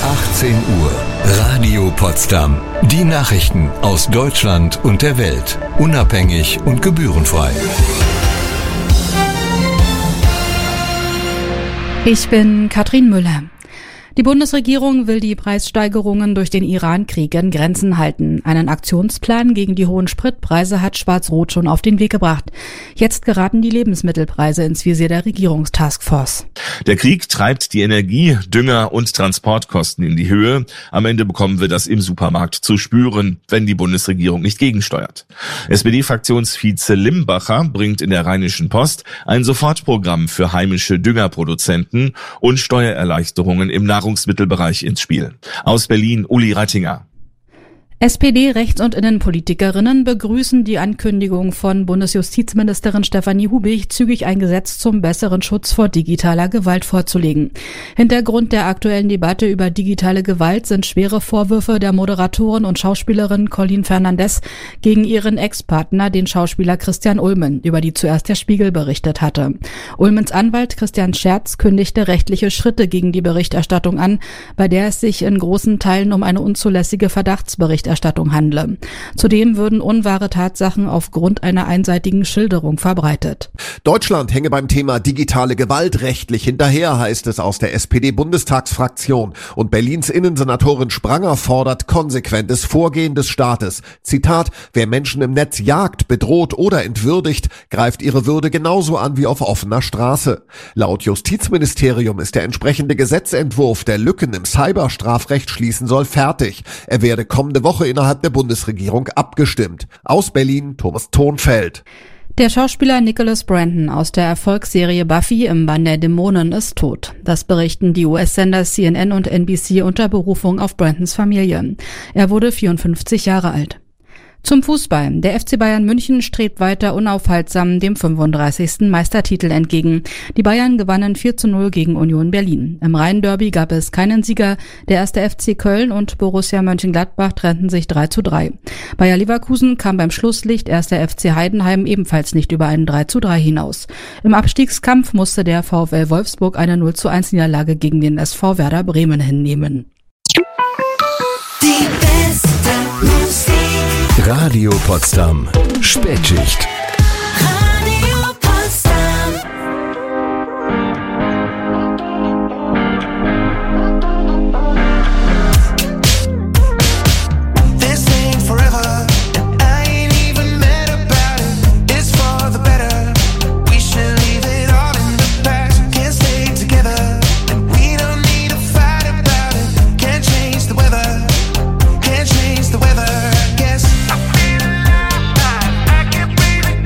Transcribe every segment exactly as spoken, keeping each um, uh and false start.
achtzehn Uhr. Radio Potsdam. Die Nachrichten aus Deutschland und der Welt. Unabhängig und gebührenfrei. Ich bin Katrin Müller. Die Bundesregierung will die Preissteigerungen durch den Iran-Krieg in Grenzen halten. Einen Aktionsplan gegen die hohen Spritpreise hat Schwarz-Rot schon auf den Weg gebracht. Jetzt geraten die Lebensmittelpreise ins Visier der Regierungstaskforce. Der Krieg treibt die Energie-, Dünger- und Transportkosten in die Höhe. Am Ende bekommen wir das im Supermarkt zu spüren, wenn die Bundesregierung nicht gegensteuert. S P D-Fraktionsvize Limbacher bringt in der Rheinischen Post ein Sofortprogramm für heimische Düngerproduzenten und Steuererleichterungen im Nahrungsmittelbereich ins Spiel. Aus Berlin Uli Reitinger. S P D-Rechts- und Innenpolitikerinnen begrüßen die Ankündigung von Bundesjustizministerin Stefanie Hubig, zügig ein Gesetz zum besseren Schutz vor digitaler Gewalt vorzulegen. Hintergrund der aktuellen Debatte über digitale Gewalt sind schwere Vorwürfe der Moderatorin und Schauspielerin Colleen Fernandez gegen ihren Ex-Partner, den Schauspieler Christian Ulmen, über die zuerst der Spiegel berichtet hatte. Ulmens Anwalt Christian Scherz kündigte rechtliche Schritte gegen die Berichterstattung an, bei der es sich in großen Teilen um eine unzulässige Verdachtsberichterstattung Erstattung handle. Zudem würden unwahre Tatsachen aufgrund einer einseitigen Schilderung verbreitet. Deutschland hänge beim Thema digitale Gewalt rechtlich hinterher, heißt es aus der S P D-Bundestagsfraktion. Und Berlins Innensenatorin Spranger fordert konsequentes Vorgehen des Staates. Zitat: Wer Menschen im Netz jagt, bedroht oder entwürdigt, greift ihre Würde genauso an wie auf offener Straße. Laut Justizministerium ist der entsprechende Gesetzentwurf, der Lücken im Cyberstrafrecht schließen soll, fertig. Er werde kommende Woche innerhalb der Bundesregierung abgestimmt. Aus Berlin Thomas Thonfeld. Der Schauspieler Nicholas Brandon aus der Erfolgsserie Buffy im Bann der Dämonen ist tot. Das berichten die U S-Sender C N N und N B C unter Berufung auf Brandons Familie. Er wurde vierundfünfzig Jahre alt. Zum Fußball. Der F C Bayern München strebt weiter unaufhaltsam dem fünfunddreißigsten Meistertitel entgegen. Die Bayern gewannen vier zu null gegen Union Berlin. Im Rhein-Derby gab es keinen Sieger. Der erste F C Köln und Borussia Mönchengladbach trennten sich drei zu drei. Bayer Leverkusen kam beim Schlusslicht erster F C Heidenheim ebenfalls nicht über einen drei zu drei hinaus. Im Abstiegskampf musste der VfL Wolfsburg eine null zu eins Niederlage gegen den S V Werder Bremen hinnehmen. Die beste Musik. Radio Potsdam. Spätschicht. Radio Potsdam. This ain't forever, and I ain't even mad about it. It's for the better. We should leave it all in the past. Can't stay together, and we don't need to fight about it. Can't change the weather. Can't change the weather. I guess I feel alive. I can't breathe.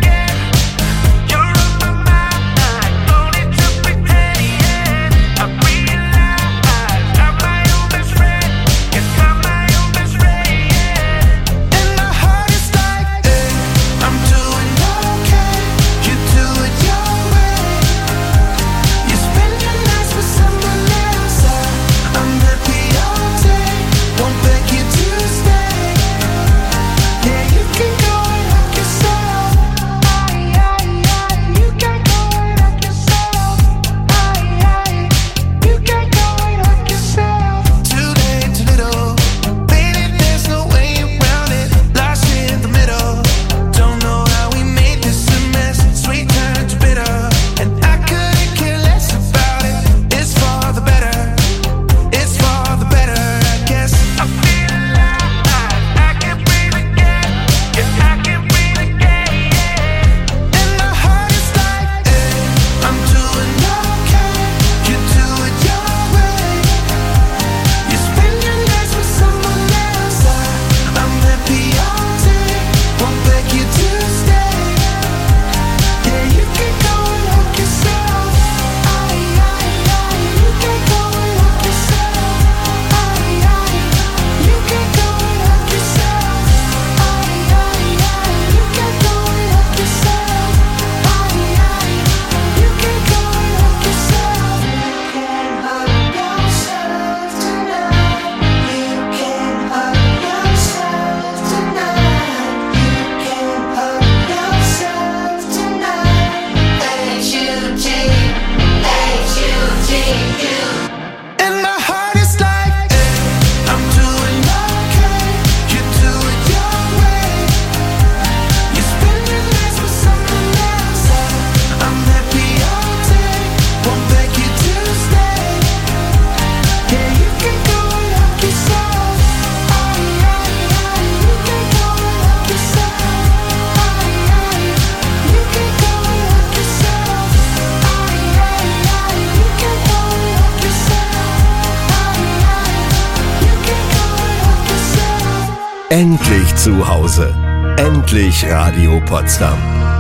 Endlich zu Hause. Endlich Radio Potsdam.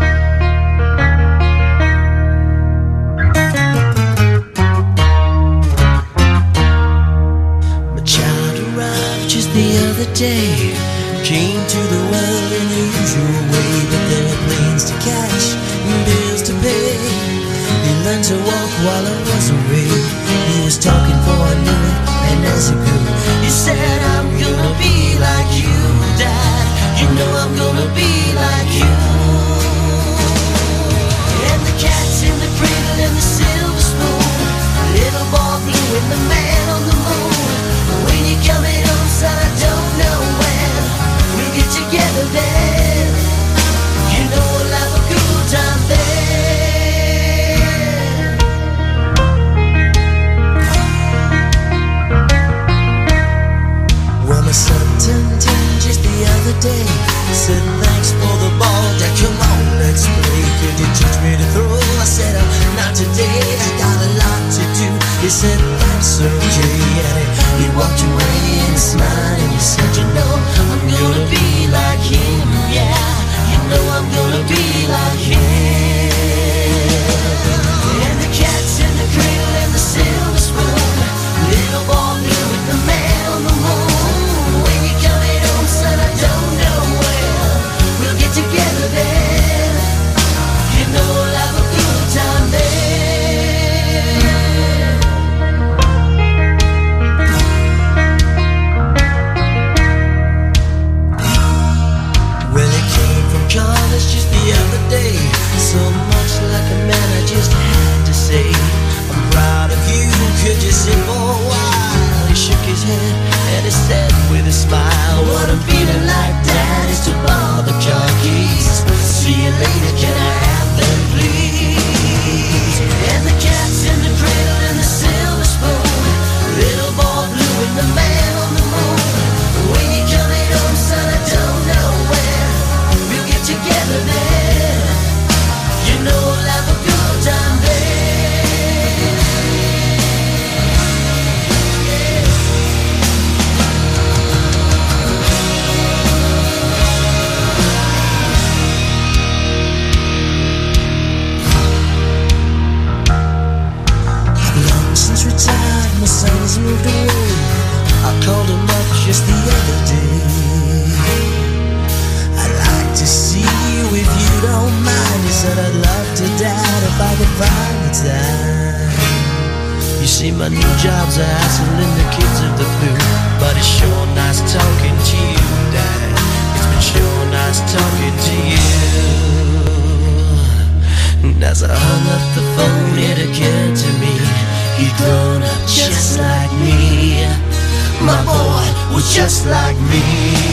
My child arrived just the other day. Came to the world in the usual way, but there were planes to catch and bills to pay. He learned to walk while I was away. He was talking before I knew it, and as he grew, he said, I'm gonna be like you, Dad. You know I'm gonna be like you. And the cat's in the cradle and the silver spoon, little ball blue and the man on the moon. When you're coming home, son, I don't know when we'll get together then. You know we'll have a good time then. Well, my son turned ten just the other day. Said thanks for the ball, Dad, come on, let's play. Could you teach me to throw? I said, uh, not today, I got a lot to do. He said, that's okay, and he, he walked away and smiled and he said, you know, I'm gonna be like him, yeah. You know I'm gonna be like him. And the cat's in the cradle and the silver spoon, little ball blue with the man on the moon. When you're coming home, son, I don't know when we'll get together then. You know we'll have a good time then. Well, it came from college just the other day. So much like a man, I just had to say, I'm proud of you, could you sit for a while? He shook his head and he said with a smile, what I'm feeling like, Dad, is to borrow the car keys. See you later, can I have them, please? And the cat's in the cradle and the silver spoon, little ball blue and the man on the moon. When you're coming home, son, I don't know when we'll get together then. You know we'll have a good time then. Long since retired, my son's moved away. I called him up just the other day. I'd like to see you if you don't mind. He said, I'd love to, Dad, if I could find the time. You see, my new job's a hassling the kids of the blue, but it's sure nice talking to you, Dad. It's been sure nice talking to you. And as I hung up the phone, it occurred to me, he'd grown up just like me. My boy was just like me.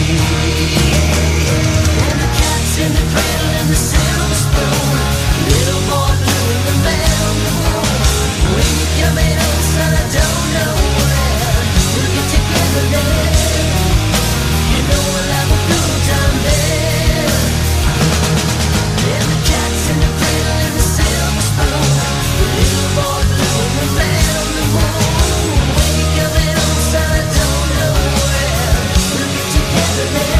And the cat's in the cradle and the silver spoon, little boy blue and the man on the moon. When you're coming home, son, I don't know when we'll get together then. You know we'll have a good time then. And the cat's in the cradle and the silver spoon, little boy blue and the man on the moon. When you're coming home, son, I don't know when we'll get together then.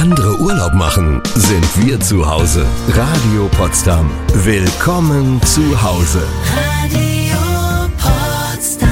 andere Urlaub machen, sind wir zu Hause. Radio Potsdam. Willkommen zu Hause. Radio Potsdam.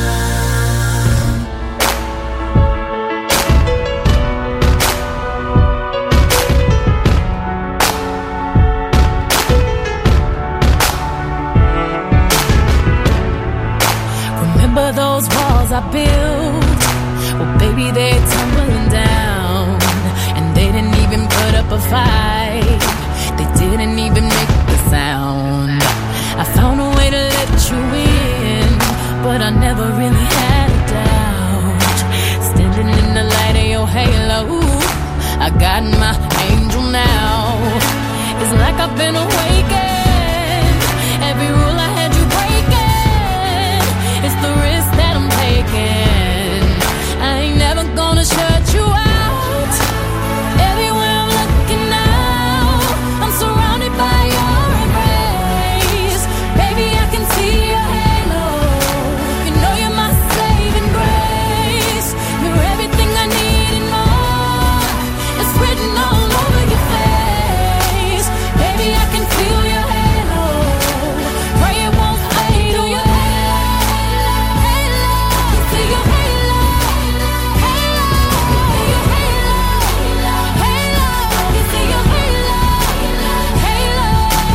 Remember those walls I built? Well, baby, they're tumbling down. And they didn't even put up a fight. They didn't even make the sound. I found a way to let you in, but I never really had a doubt. Standing in the light of your halo, I got my angel now. It's like I've been awakened. Every rule I had you breaking. It's the risk that I'm taking. I ain't never gonna shut you out. Everywhere I'm looking now, I'm surrounded by your embrace. Baby, I can see your halo. You know you're my saving grace. You're everything I need and more. It's written all over your face. Baby, I can feel your halo. Pray it won't fade. Oh, your halo, halo. See your halo, halo. Your halo, halo. You see your halo, halo.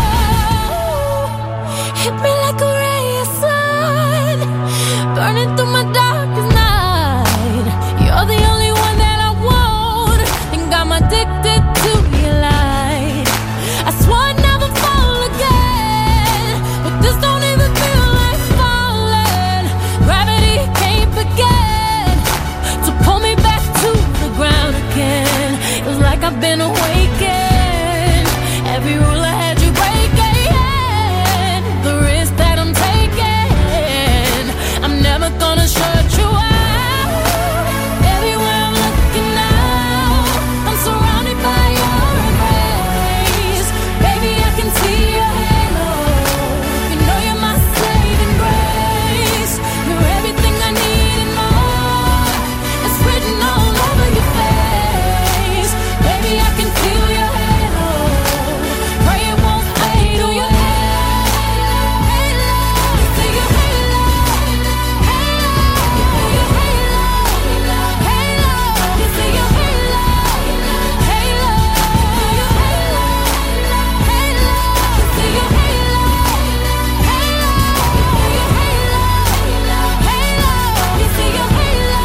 Hit me like a ray of sun, burning through my darkest night. You're the only one that I want, think I'm addicted to your light. I swore I'd never fall again, but this don't even feel like falling. Gravity can't begin to pull me back to the ground again. It was like I've been awakened. Every rule I had you breaking. The risk that I'm taking, I'm never gonna shut you out. Everywhere I'm looking now, I'm surrounded by your embrace. Baby, I can see your halo. You know you're my saving grace. You're everything I need and more. It's written all over your face. Baby, I can feel your halo. Pray it won't fade. Oh, your halo, halo. See your halo, halo. Your halo, halo. You see your halo, halo. Your halo, halo. See your halo, halo. Your halo, halo. You see your halo,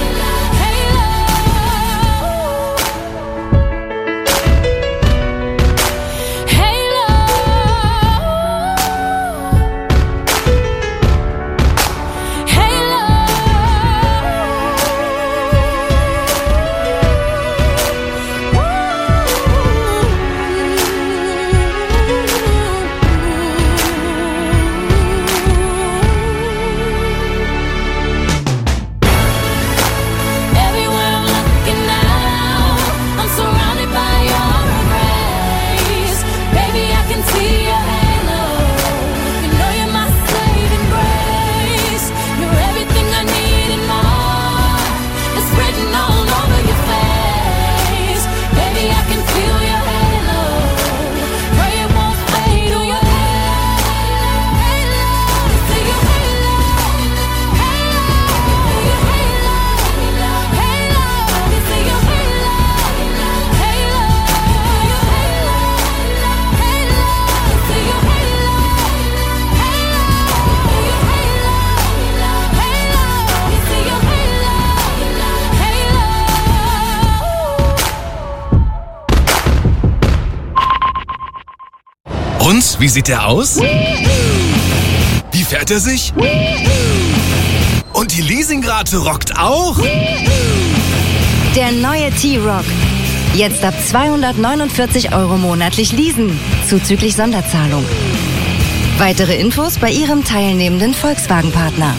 everywhere I'm looking now, I'm surrounded by your embrace. Baby, I can see your halo. You know you're my saving grace. You're everything I need and more. It's written all over your face. Baby, I can feel your halo. Pray it won't fade. Oh, your halo, halo. See your halo, halo. Your halo, halo. You see your halo, halo. Your halo, halo. See your halo, halo. Your halo, halo. You see your halo, halo. Und, wie sieht der aus? Wie fährt er sich? Und die Leasingrate rockt auch? Der neue T-Roc. Jetzt ab zweihundertneunundvierzig Euro monatlich leasen, zuzüglich Sonderzahlung. Weitere Infos bei Ihrem teilnehmenden Volkswagen-Partner.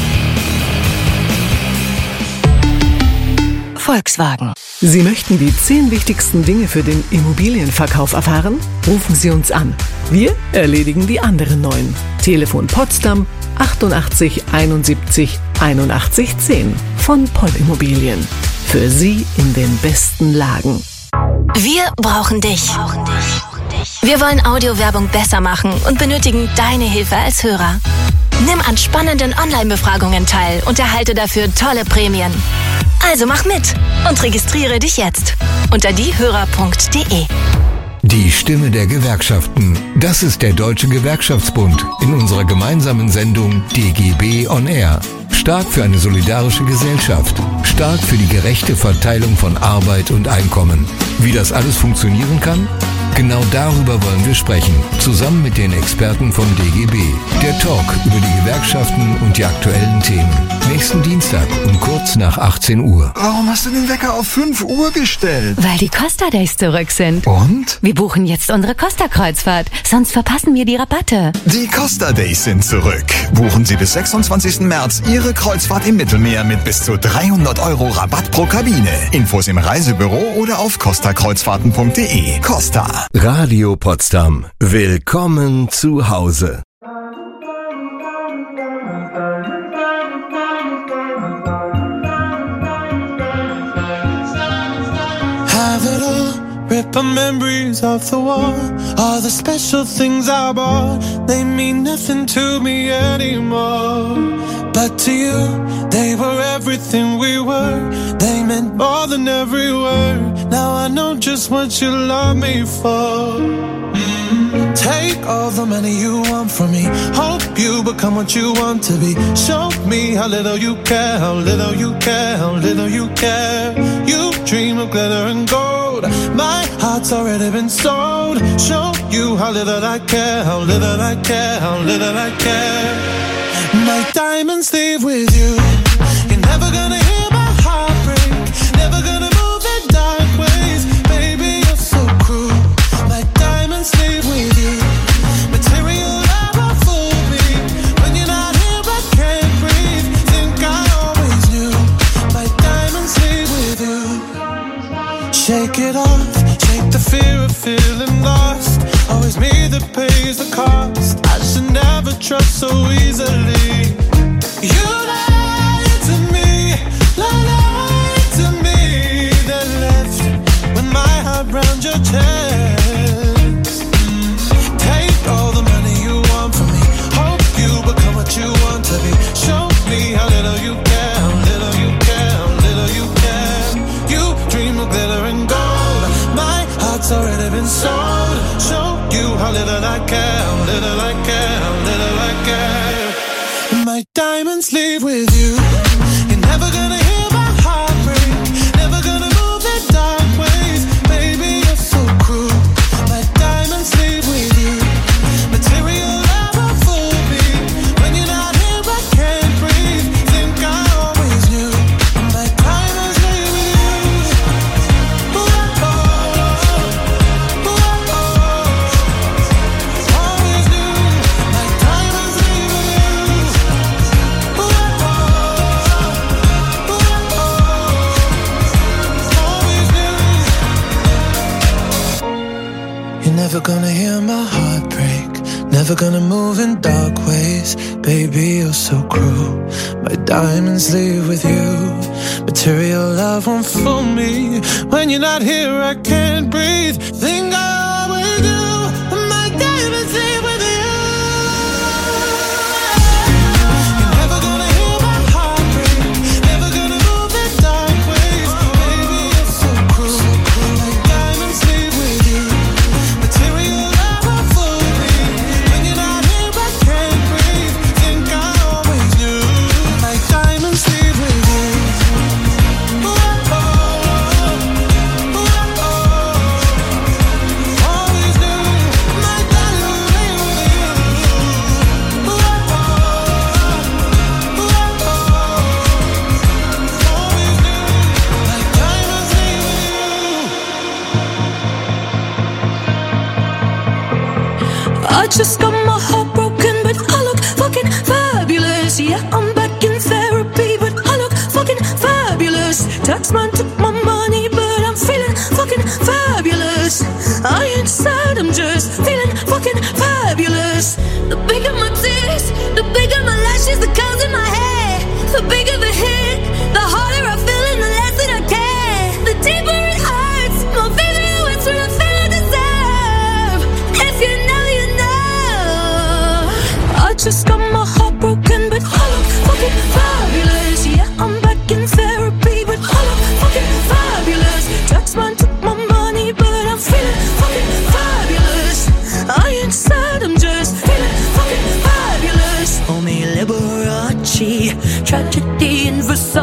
Volkswagen. Sie möchten die zehn wichtigsten Dinge für den Immobilienverkauf erfahren? Rufen Sie uns an. Wir erledigen die anderen neun. Telefon Potsdam achtundachtzig einundsiebzig einundachtzig zehn von Poll Immobilien. Für Sie in den besten Lagen. Wir brauchen dich. Wir wollen Audiowerbung besser machen und benötigen deine Hilfe als Hörer. Nimm an spannenden Online-Befragungen teil und erhalte dafür tolle Prämien. Also mach mit und registriere dich jetzt unter diehörer punkt de. Die Stimme der Gewerkschaften. Das ist der Deutsche Gewerkschaftsbund in unserer gemeinsamen Sendung D G B on Air. Stark für eine solidarische Gesellschaft. Stark für die gerechte Verteilung von Arbeit und Einkommen. Wie das alles funktionieren kann? Genau darüber wollen wir sprechen, zusammen mit den Experten von D G B. Der Talk über die Gewerkschaften und die aktuellen Themen. Nächsten Dienstag um kurz nach achtzehn Uhr. Warum hast du den Wecker auf fünf Uhr gestellt? Weil die Costa Days zurück sind. Und? Wir buchen jetzt unsere Costa-Kreuzfahrt, sonst verpassen wir die Rabatte. Die Costa Days sind zurück. Buchen Sie bis sechsundzwanzigsten März Ihre Kreuzfahrt im Mittelmeer mit bis zu dreihundert Euro Rabatt pro Kabine. Infos im Reisebüro oder auf costa kreuzfahrten punkt de. Costa. Radio Potsdam. Willkommen zu Hause. Have it all, rip the memories off the wall. All the special things I bought, they mean nothing to me anymore. But to you, they were everything we were. They meant more than every word. Now I know just what you love me for. Mm. Take all the money you want from me. Hope you become what you want to be. Show me how little you care, how little you care, how little you care. You dream of glitter and gold. My heart's already been sold. Show you how little I care, how little I care, how little I care. My diamonds leave with you. You're never gonna hear my heart break. Never gonna move in dark ways. Baby, you're so cruel. My diamonds leave with you. Material never fool me. When you're not here, I can't breathe. Think I always knew. My diamonds leave with you. Shake it off. Shake the fear of feeling lost. Always me that pays the cost. I should never trust so easily. You lied to me, lied to me. Then left with my heart round your chest. Mm. Take all the money you want from me. Hope you become what you want to be. Show me how little you care, how little you care, how little you care. You dream of glitter and gold. My heart's already been sold. Show you how little I care, how little I care, how little I care. My diamonds leave with you. You're never gonna hear my heart break. Never gonna move in dark ways. Baby, you're so cruel. My diamonds leave with you. Material never fool me. When you're not here, I can't breathe. Think I always knew. My diamonds leave with you. Ooh, oh, ooh, oh, always knew. My diamonds leave with you. Ooh, oh, ooh, oh, always knew. You're never gonna hear my heart break. Never gonna move in dark ways. Baby, you're so cruel. My diamonds leave with you. Material love won't fool me. When you're not here, I can't breathe. Think I always do. My diamonds leave with you. You're never gonna hear my heart break. Never gonna move in dark ways. Baby, you're so cruel. My diamonds leave with you. Material love won't fool me. When you're not here, I can't breathe. Think I always knew. My diamonds leave with you. Ooh, oh, ooh, oh, always knew. My diamonds leave with you. Ooh, oh, ooh, oh, always knew. My diamonds leave with you. I just got my heart broken, but I look fucking fabulous. Yeah, I'm back in therapy, but I look fucking fabulous. Taxman took my money, but I'm feeling fucking fabulous. I ain't sad, I'm just feeling fucking fabulous. The bigger my titties, the bigger my lashes, the curls in my hair. The bigger the hit, the harder I feel and the less that I care. The deeper it hurts, my favorite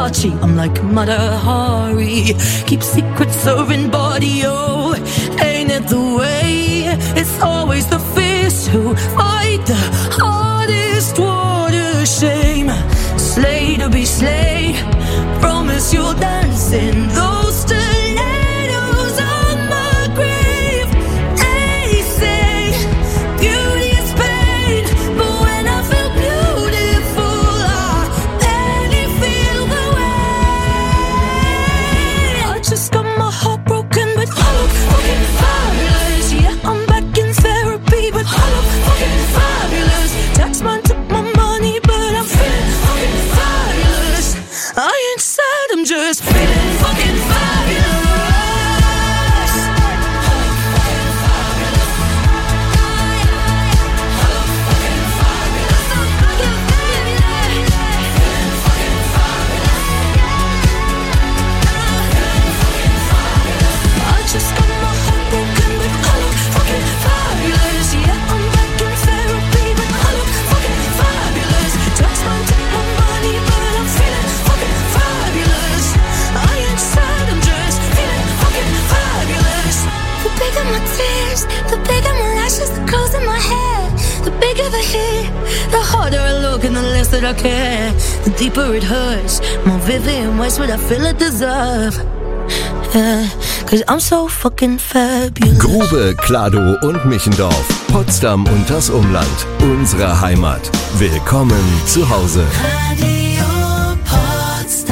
Versace, I'm like Mata Hari. Keep secrets serving body, oh, ain't it the way? It's always the fierce who fight the hardest. What a shame. Slay to be slayed. Promise you'll dance in those stilettos on my grave. They say beauty is pain, but when I feel beautiful, I barely feel the way. I just got my heart broken, but I look fucking fabulous. Yeah, I'm back in therapy, but I look fucking fabulous. Taxman took my money, but I'm feeling fucking fabulous. I ain't sad, I'm just feeling fucking fabulous. I just got my heart broken, but I look fucking fabulous. Yeah, I'm back in therapy, but I look fucking fabulous. Taxman took my money, but I'm feeling fucking fabulous. I ain't sad, I'm just feeling fucking fabulous. The bigger my tears, the bigger my lashes, the curls in my hair. The bigger the hit, the harder I look and the less that I care. The deeper it hurts, more vivid and worse what I feel I deserve. Yeah, cause I'm so fucking fabulous. Grube, Kladow und Michendorf, Potsdam und das Umland, unsere Heimat. Willkommen zu Hause. Radio Potsdam.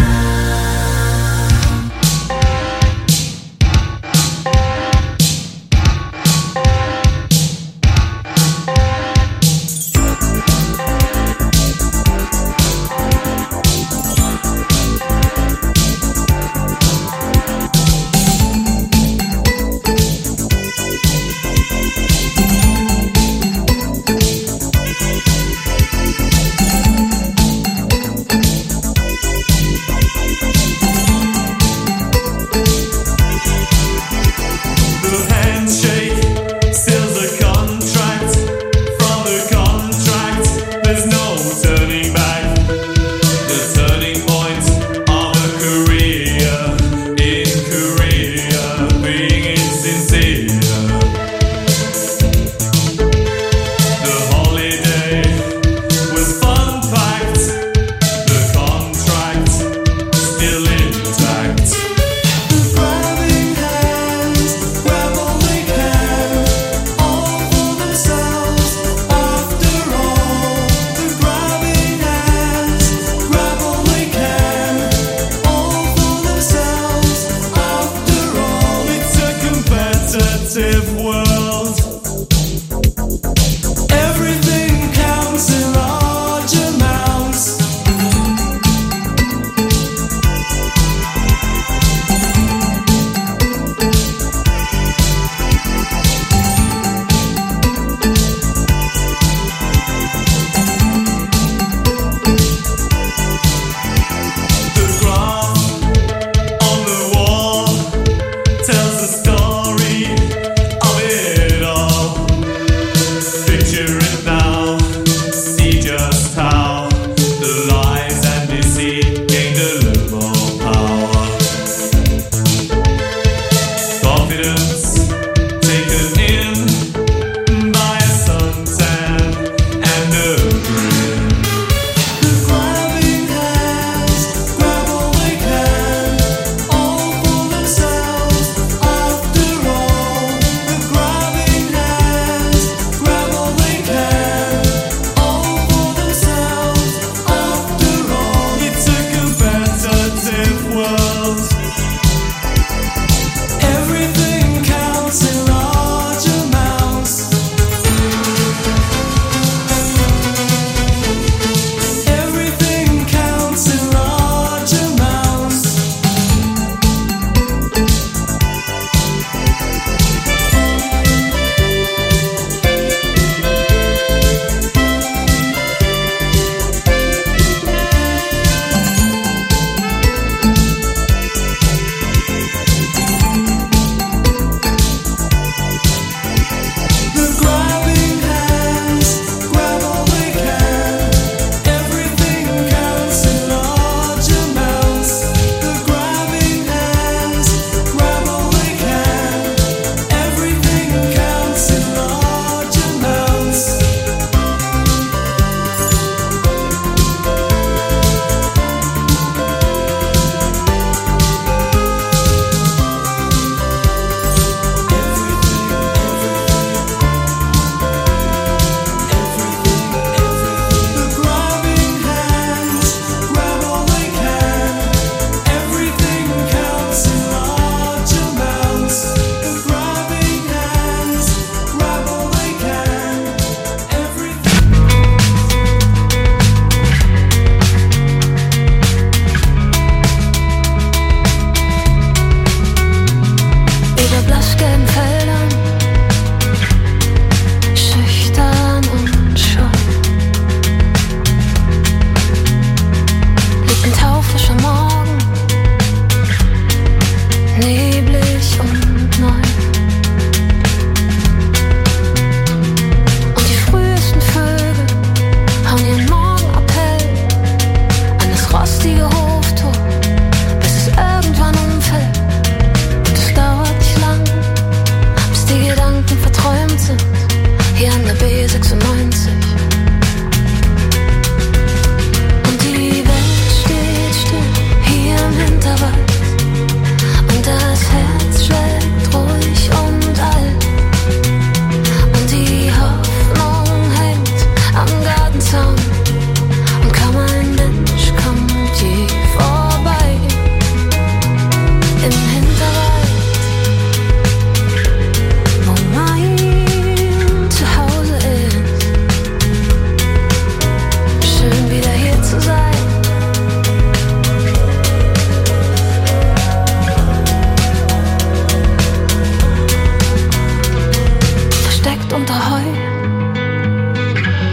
Everything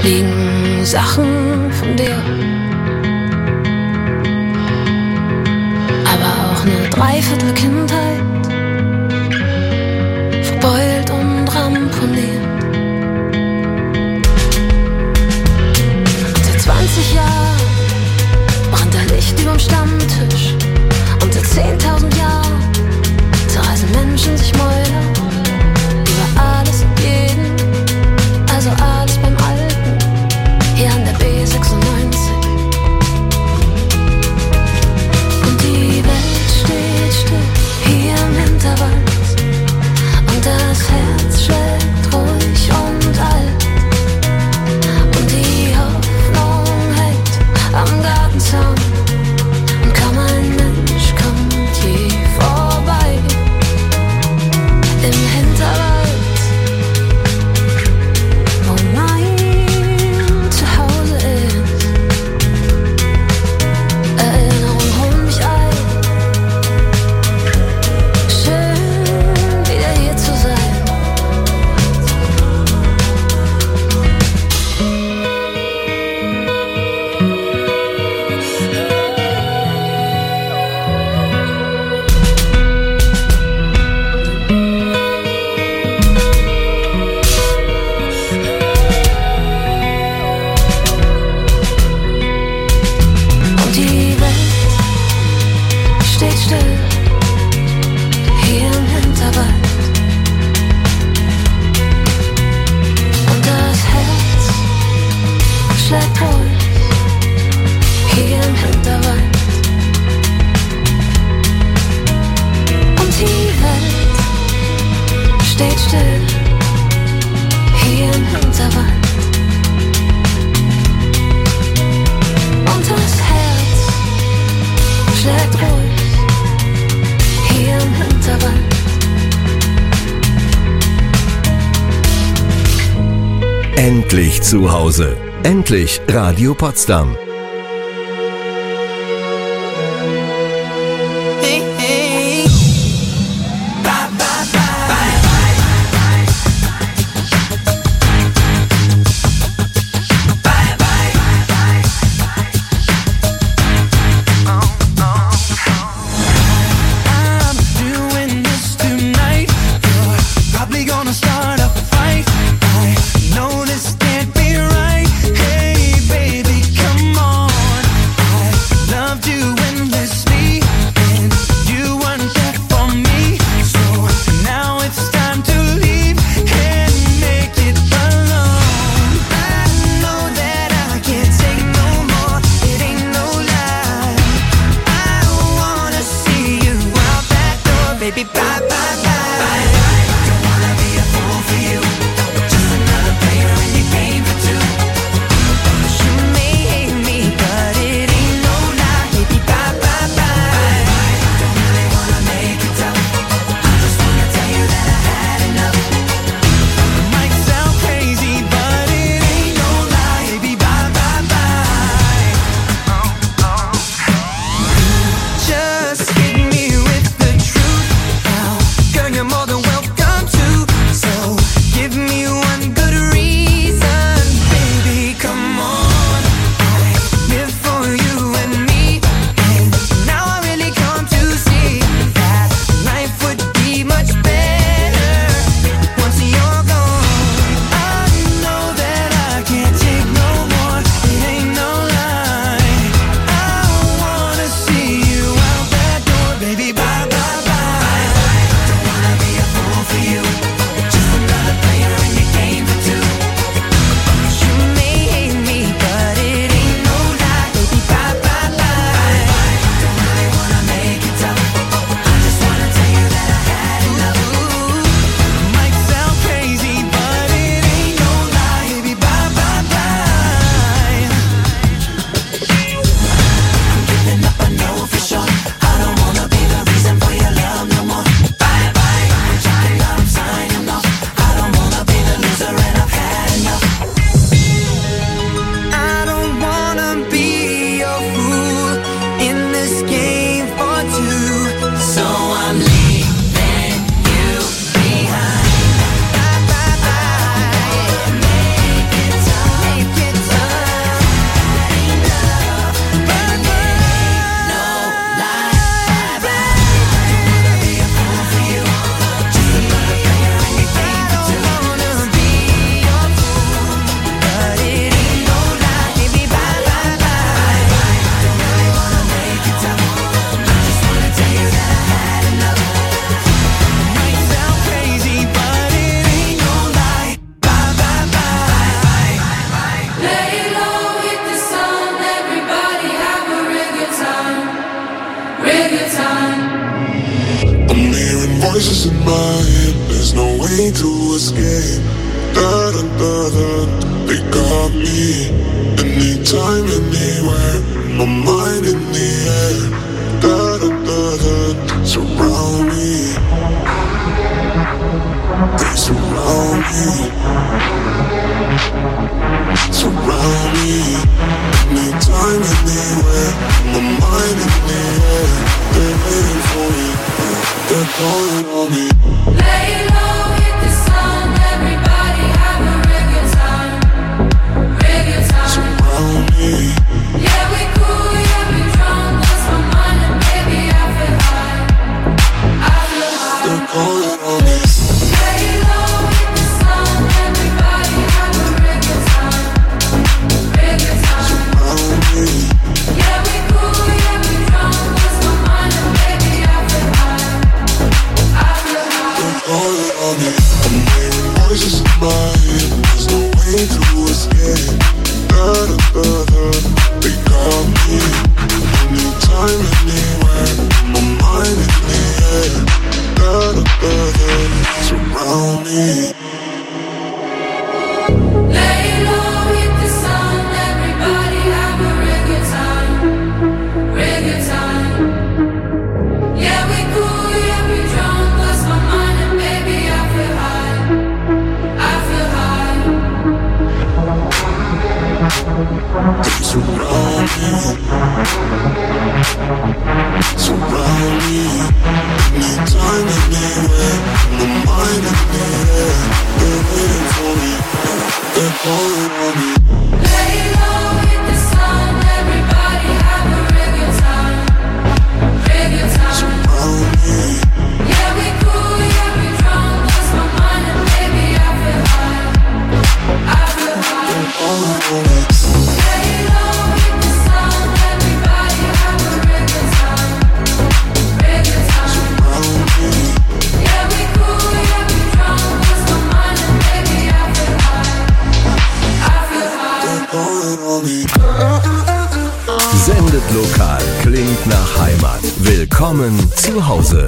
liegen Sachen von dir. Aber auch eine Dreiviertel Kindheit, verbeult und ramponiert. Seit zwanzig Jahren brennt ein Licht überm Stammtisch. Und seit zehntausend Jahren zerreißen Menschen sich Mäuler über alles und jeden. Also alles beim Alten, hier an der B sechsundneunzig. Und die Welt steht still, hier im Hinterwald. Und das Herz schlägt ruhig und alt. Und die Hoffnung hält am Gartenzaun. Und kaum ein Mensch kommt je vorbei. Im Hinterwald, wo mein Zuhause ist. Erinnerungen holen mich ein. Schön, wieder hier zu sein. Und die Welt steht still, hier im Hinterwald. Und das Herz schlägt ruhig, hier im Hinterwald. Und die Welt steht still, hier im Hinterwald. Und das Herz schlägt ruhig, hier im Hinterwald. Endlich zu Hause. Endlich Radio Potsdam. Hey, hey. Bye, bye, bye. Bye, bye. I'm doing this tonight. You're probably gonna start a fight. I know this can't be right. Hey, baby, come on. I loved you endlessly, and you weren't there for me. So now it's time to leave and make it alone. I know that I can't take no more. It ain't no lie. I wanna see you out that door, baby. Bye, bye, bye. Don't wanna be a fool for you. Just another player in your game for two. You may hate me, but it ain't no lie, baby. Bye, bye, bye. Don't really wanna make it tough. I just wanna tell you that I had enough. It might sound crazy, but it ain't no lie, baby. Bye, bye, bye. Just hit me with the truth now. Girl, you're more than welcome to. So give me one good reason, baby. Come on. I live for you and me, and now I really come to see that life would be much better once you're gone. I know that I can't take no more. It ain't no lie. I wanna see you out that door, baby. Bye, bye, bye. Don't wanna be a voices in my head, there's no way to escape. Da da da da, they got me. Anytime, anywhere, my mind in the air. Da da da da, surround me. They surround me. Surround me. Anytime, anywhere, my mind in the air. They're waiting for me. They're calling on me. Lay low, hit the sun, everybody have a real good time, real good time. Surround me. Yeah, we cool, yeah, we drunk, lost my mind and baby I feel high, I feel high. They're calling on me. Lay low, hit the sun, everybody have a real good time, real good time. Surround me. Yeah, we cool, yeah, we drunk, lost my mind and baby I feel high, I feel high. They're calling on me. I'm hearing voices in my head, there's no way to escape. Da da da da, they got me. Anytime, anywhere, my mind in the air. Da da da da, surround me. Lay low, hit the sun, everybody have a real good time, real good time. Yeah, we cool, yeah, we drunk, lost my mind and baby I feel high, I feel high. They surround me. Surround me. Anytime, anywhere, my mind in the air. They're waiting for me. They're calling on me. Lay low, hit the sun, everybody have a real good time, real good time. Surround me. Yeah, we cool, yeah, we drunk, lost my mind and baby I feel high, I feel high. They're calling on me. Lay low, hit the sun, everybody have a real good time, real good time. Surround me. Yeah, we cool, yeah, we drunk, lost my mind and baby I feel high, I feel high. They're calling on me. Sendet lokal, klingt nach Heimat. Willkommen zu Hause.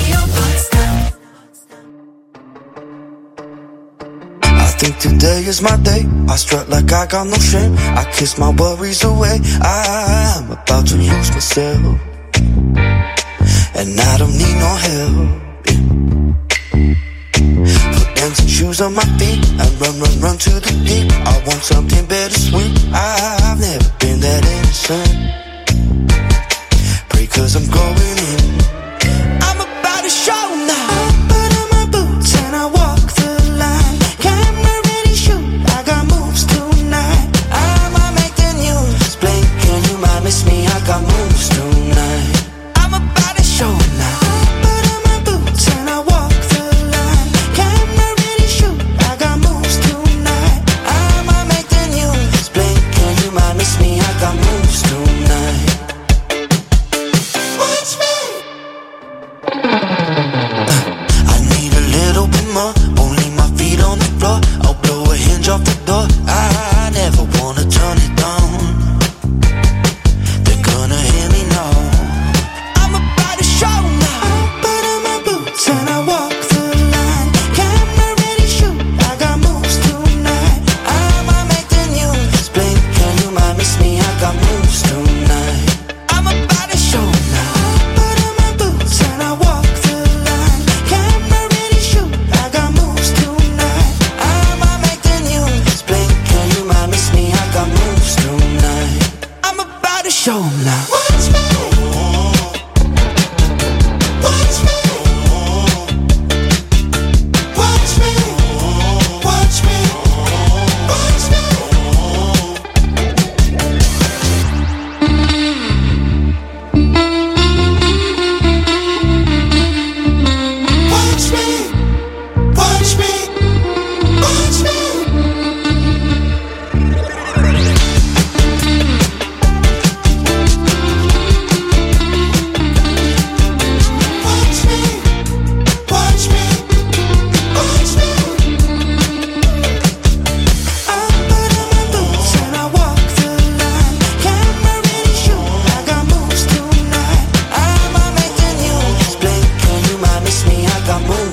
I think today is my day. I strut like I got no shame. I kiss my worries away. I'm about to lose myself, and I don't need no help. Put dancing shoes on my feet and run, run, run to the deep. I want something bittersweet. I've never been that innocent. Pray 'cause I'm going in. I'm about to show now. I put on my boots and I walk the line. Camera ready, shoot. I got moves tonight. I'ma make the news. Blink and you might miss me. I got moves tonight. I'm about to show now. I put on my boots and I walk the line. Camera ready, shoot. I got moves tonight. I'ma make the news. Blink and you might miss me. I got moves tonight.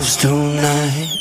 close tonight.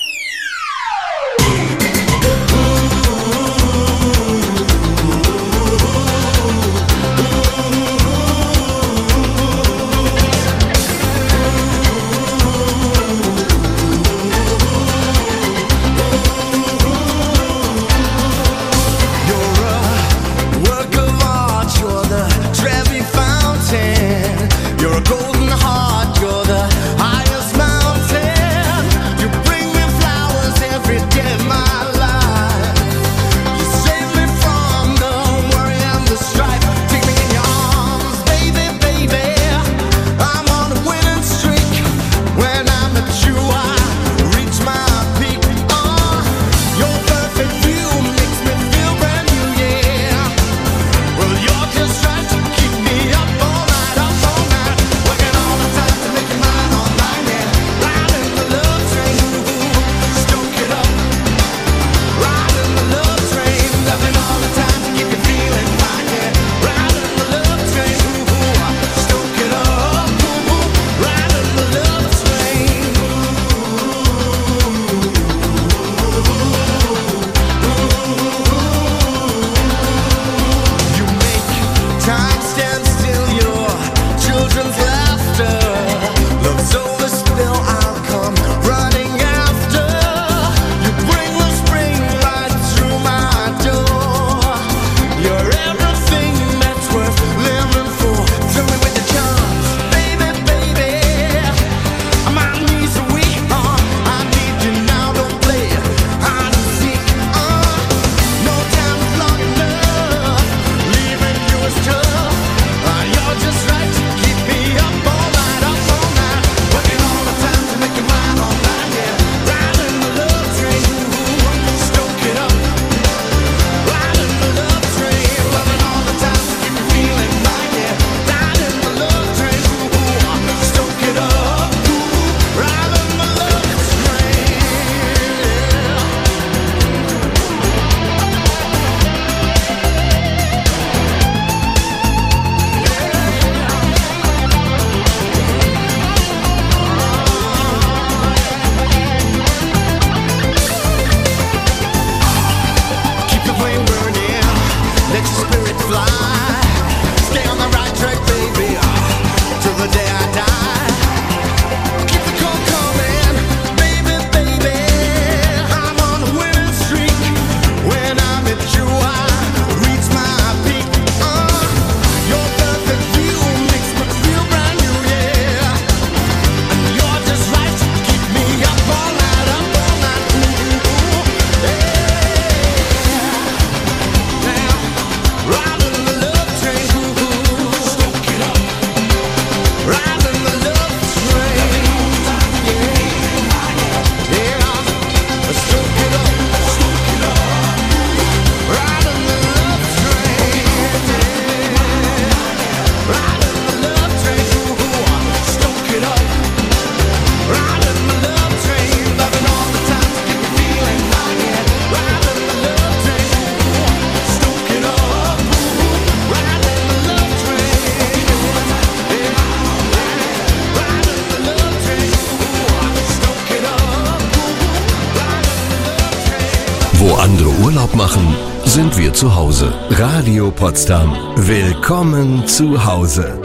Wo andere Urlaub machen, sind wir zu Hause. Radio Potsdam. Willkommen zu Hause.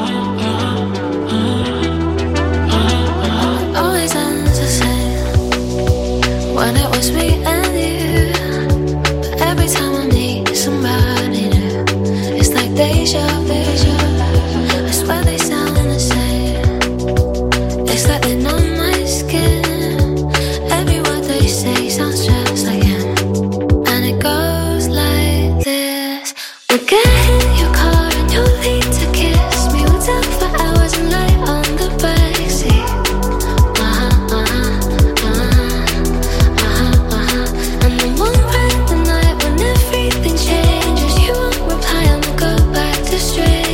Always ends the same when it was me and you. But every time I meet somebody new, it's like deja vu. I swear they sound the same. It's like they're on my skin. Every word they say sounds just like him, and it goes like this. We'll get in your car and you'll need to kiss me. We'll talk for hours and lie on the backseat. Uh-huh, uh-huh, uh-huh, uh-huh, uh-huh. And then one bright the night when everything changes, you won't reply and we'll go back to straight.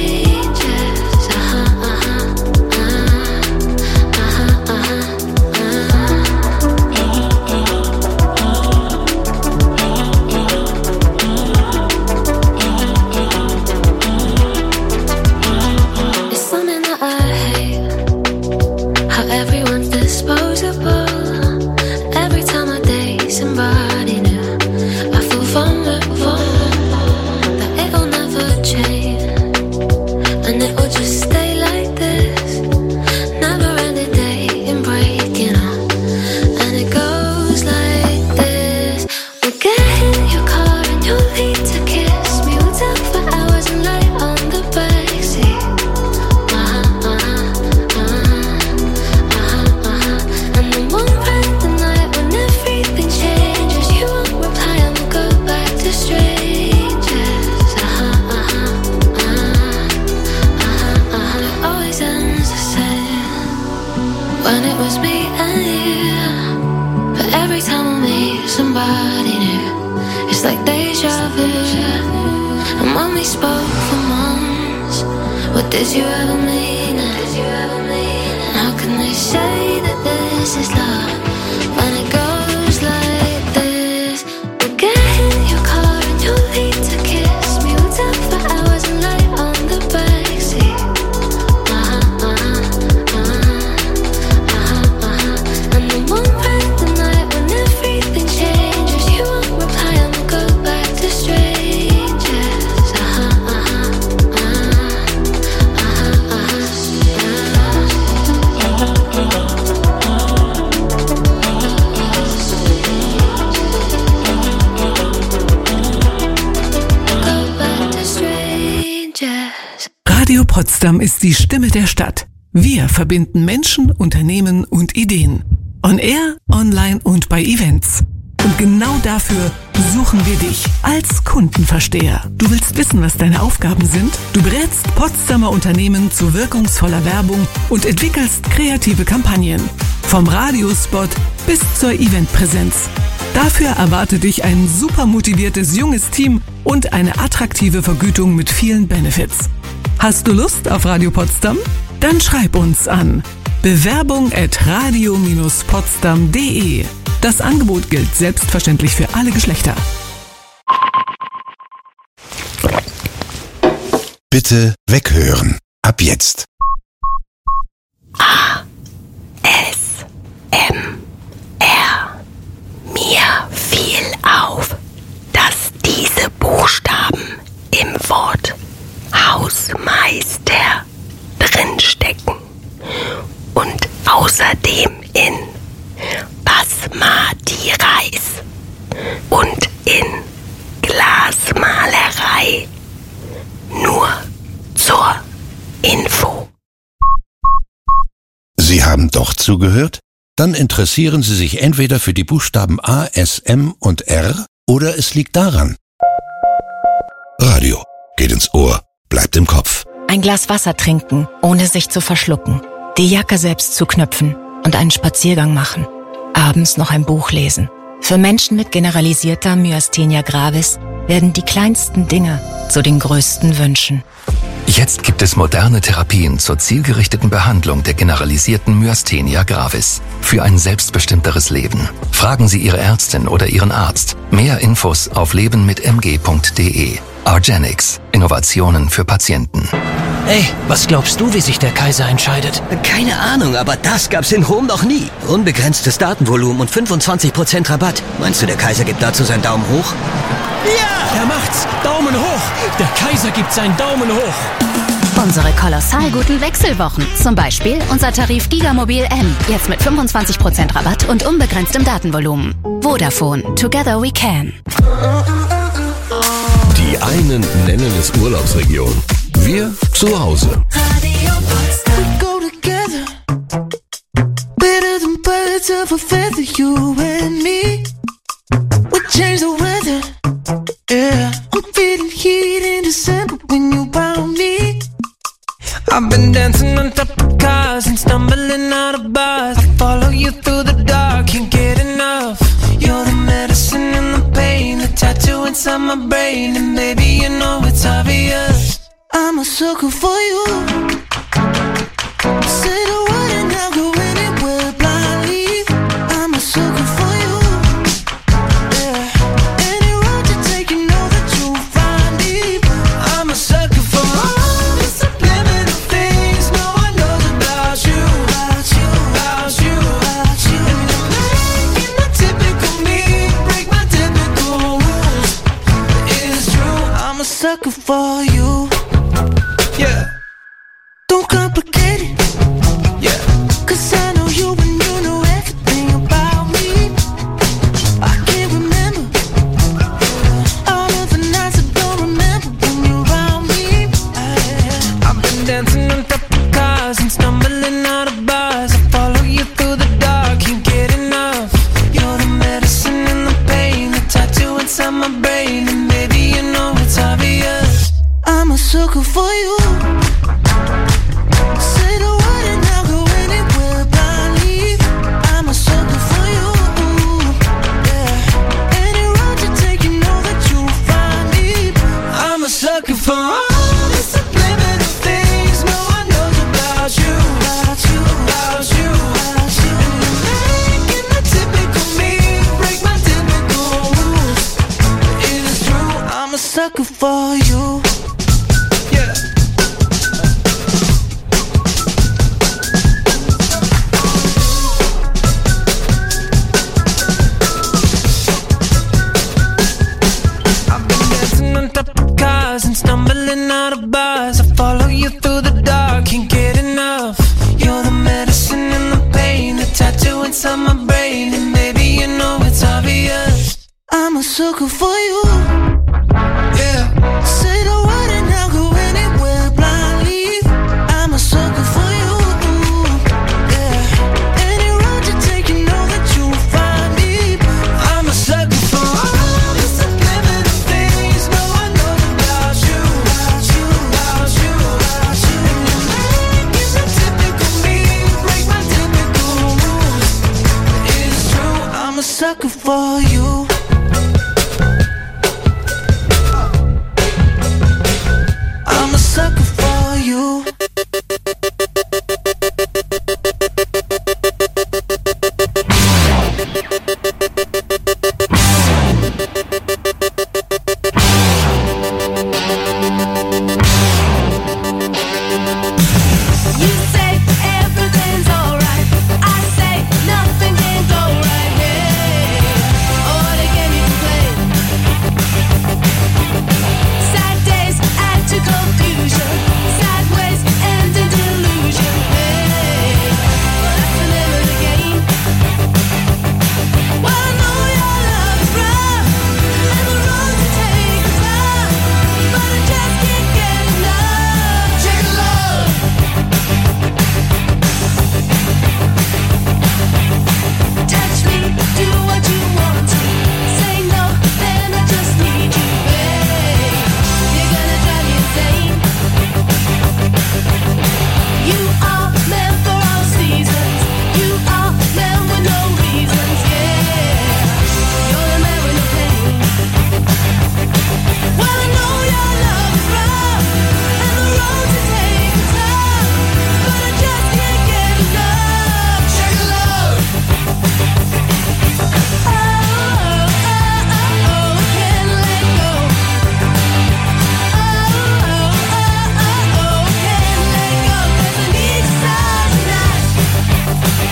somebody new. It's like deja vu. And when we spoke for months, what did you ever mean? And how can they say that this is love when it goes like this? We get in your car and you leave to kiss me. We talk for hours and lay on the backseat. Uh-huh, uh-huh, uh-huh, uh-huh, uh-huh. And then one random night when everything changes, you won't reply and we'll go back to strangers. Uh-huh, uh-huh, uh-huh, uh-huh, uh-huh. Radio Potsdam ist die Stimme der Stadt. Wir verbinden Menschen, Unternehmen und Ideen. On Air, online und bei Events. Und genau dafür suchen wir dich als Kundenversteher. Du willst wissen, was deine Aufgaben sind? Du berätst Potsdamer Unternehmen zu wirkungsvoller Werbung und entwickelst kreative Kampagnen. Vom Radiospot bis zur Eventpräsenz. Dafür erwartet dich ein super motiviertes junges Team und eine attraktive Vergütung mit vielen Benefits. Hast du Lust auf Radio Potsdam? Dann schreib uns an bewerbung at radio dash potsdam punkt de. Das Angebot gilt selbstverständlich für alle Geschlechter. Bitte weghören. Ab jetzt. A. S. M. R. Mir fiel auf, dass diese Buchstaben im Wort Hausmeister drinstecken und außerdem in Basmati Reis und in Glasmalerei. Nur zur Info. Sie haben doch zugehört? Dann interessieren Sie sich entweder für die Buchstaben A, S, M und R oder es liegt daran. Radio geht ins Ohr, bleibt im Kopf. Ein Glas Wasser trinken, ohne sich zu verschlucken. Die Jacke selbst zuknöpfen und einen Spaziergang machen. Abends noch ein Buch lesen. Für Menschen mit generalisierter Myasthenia gravis werden die kleinsten Dinge zu den größten Wünschen. Jetzt gibt es moderne Therapien zur zielgerichteten Behandlung der generalisierten Myasthenia gravis. Für ein selbstbestimmteres Leben. Fragen Sie Ihre Ärztin oder Ihren Arzt. Mehr Infos auf leben mit m g punkt de. argenix. Innovationen für Patienten. Ey, was glaubst du, wie sich der Kaiser entscheidet? Keine Ahnung, aber das gab's in Home noch nie. Unbegrenztes Datenvolumen und fünfundzwanzig Prozent Rabatt. Meinst du, der Kaiser gibt dazu seinen Daumen hoch? Ja! Er macht's! Daumen hoch! Der Kaiser gibt seinen Daumen hoch! Unsere kolossal guten Wechselwochen. Zum Beispiel unser Tarif Gigamobil M. Jetzt mit fünfundzwanzig Prozent Rabatt und unbegrenztem Datenvolumen. Vodafone. Together we can. Die einen nennen es Urlaubsregion. Wir zu Hause. We go together, better than birds of a feather, you and me. We change the weather, yeah. I'm feeling heat in December when you found me. I've been dancing on top of cars and stumbling out of bars. I follow you through the dark, can't get enough. You're the medicine and the pain, the tattoo inside my brain, and baby you know it's obvious. I'm a sucker for you. Say the word and I'll go anywhere blindly. I'm a sucker for you. Yeah. Any road you take, you know that you'll find me. I'm a sucker for all the subliminal things no one knows about you. About you, about you, about you. And you're making the typical me break my typical rules. It's true, I'm a sucker for you. Yeah. Don't complicate it. Yeah. Cause I know you and you know everything about me. I can't remember all of the nights I don't remember when you're around me. I, I've been dancing on top of cars and stumbling out of bars. I follow you through the dark, can't get enough. You're the medicine and the pain, the tattoo inside my brain, and baby you know it's obvious. sucker for you. Yeah. I've been dancing on top of cars and stumbling out of bars. I follow you through the dark, can't get enough. You're the medicine and the pain, the tattoo inside my brain, and baby you know it's obvious. I'm a sucker for you. Yeah. Say the word and I'll go anywhere blindly. I'm a sucker for you. Yeah. Any road you take, you know that you'll find me. I'm a sucker for all the subliminal things no one knows about you. About you, about you, about you. And you make it so typical me, break my typical rules. It's true, I'm a sucker for you. I'm a sucker for you. You say everything's alright. I say nothing can go right. Hey, oh, what a game you can play. Sad days add to confusion. Sideways end in delusion. Hey, well, that's the name of the game. Well, I know your love is rough, and the road to take is tough, but I just can't get enough. Check love. Touch me, do what you want to. Say no, then I just need you, babe. You're gonna drive me insane. You are meant for all seasons. You are meant with no reasons, yeah. You're the man with no pain. Well, I know your love is rough, and the road to take is tough, but I just can't get enough. Check love. Oh, oh, oh, oh, I can't let go. Oh, oh, oh, oh, oh, I can't let go, 'cause I need you so tonight.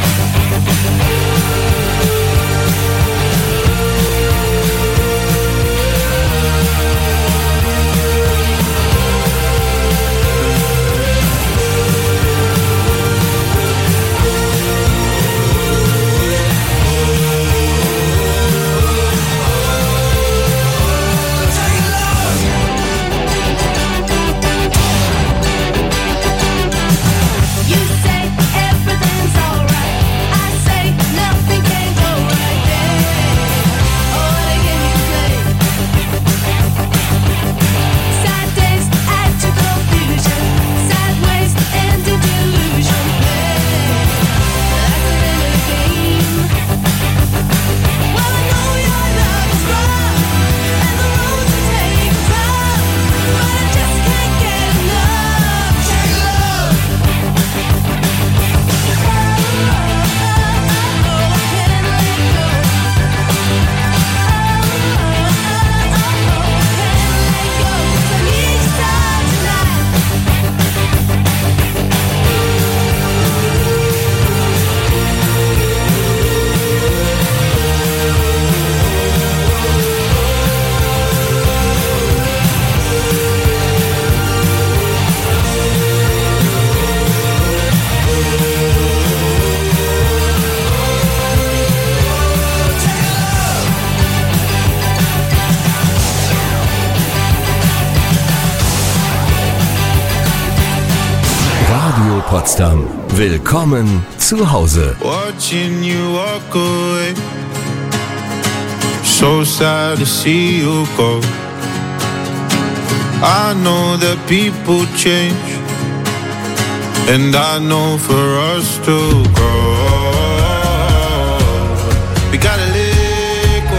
You say everything's alright. I say nothing can go right. Yeah. Oh, what a game you can play. Sad days add to confusion. Sideways end in delusion. Yeah. That's the name of the game. Well, I know your love is rough, and the road to take is tough, but I just can't get enough. Check love. Radio Potsdam. Willkommen zu Hause. Watching you walk away, so sad to see you go. I know that people change, and I know for us to grow, we gotta let go.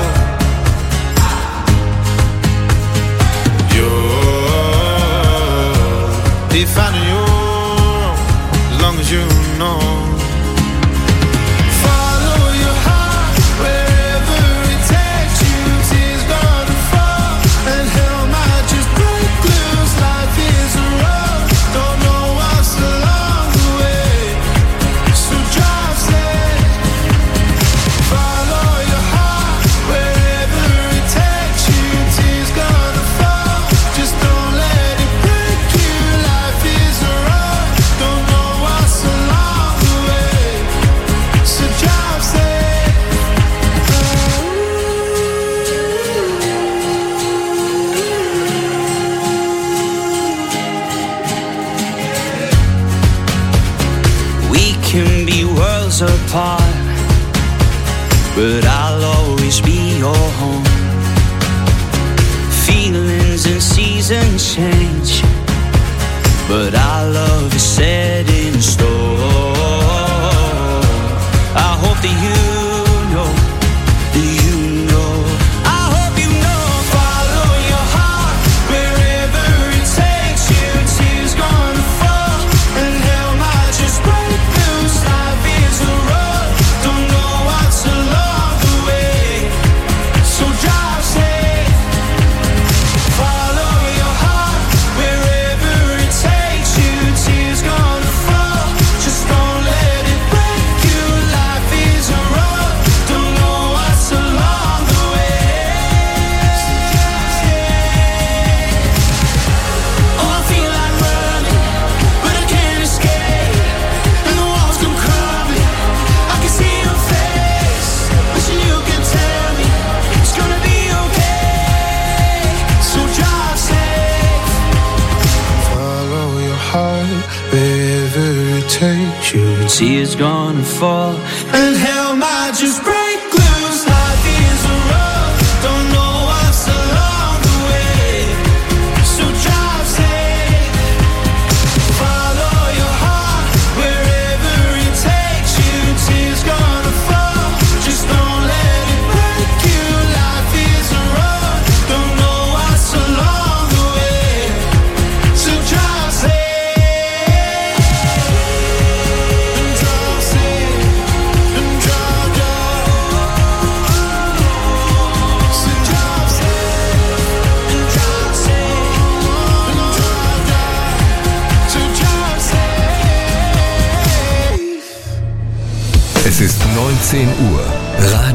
You're defining your own, as long as you know. Follow your heart wherever it takes you. Tears gonna fall and hell. apart, but I'll always be your home. Feelings and seasons change, but our love is set in stone. I hope that you know, that you know. I hope you know. Follow your heart wherever it takes you. Tears gonna fall and hell might just break loose. Life is a road, don't know what's along the way, so drive safe. Follow your heart wherever it takes you. Tears gonna fall, just don't let it break you. Life is a road, don't know what's along the way. Oh, I feel like running, but I can't escape, and the walls come crumbling. I can see your face, wishing you could tell me it's gonna be okay, so drive safe. Follow your heart wherever it takes you. Tears gonna fall and hell might just break loose. Life is a road, don't know what's along the way, so drive safe. Follow your heart wherever it takes you. Tears gonna fall, just don't let it break you. Life is a road, don't know what's along the way, so drive safe. And drive safe, and drive down. So drive safe, and drive safe, and drive down. So drive safe. Es ist neunzehn Uhr. Radio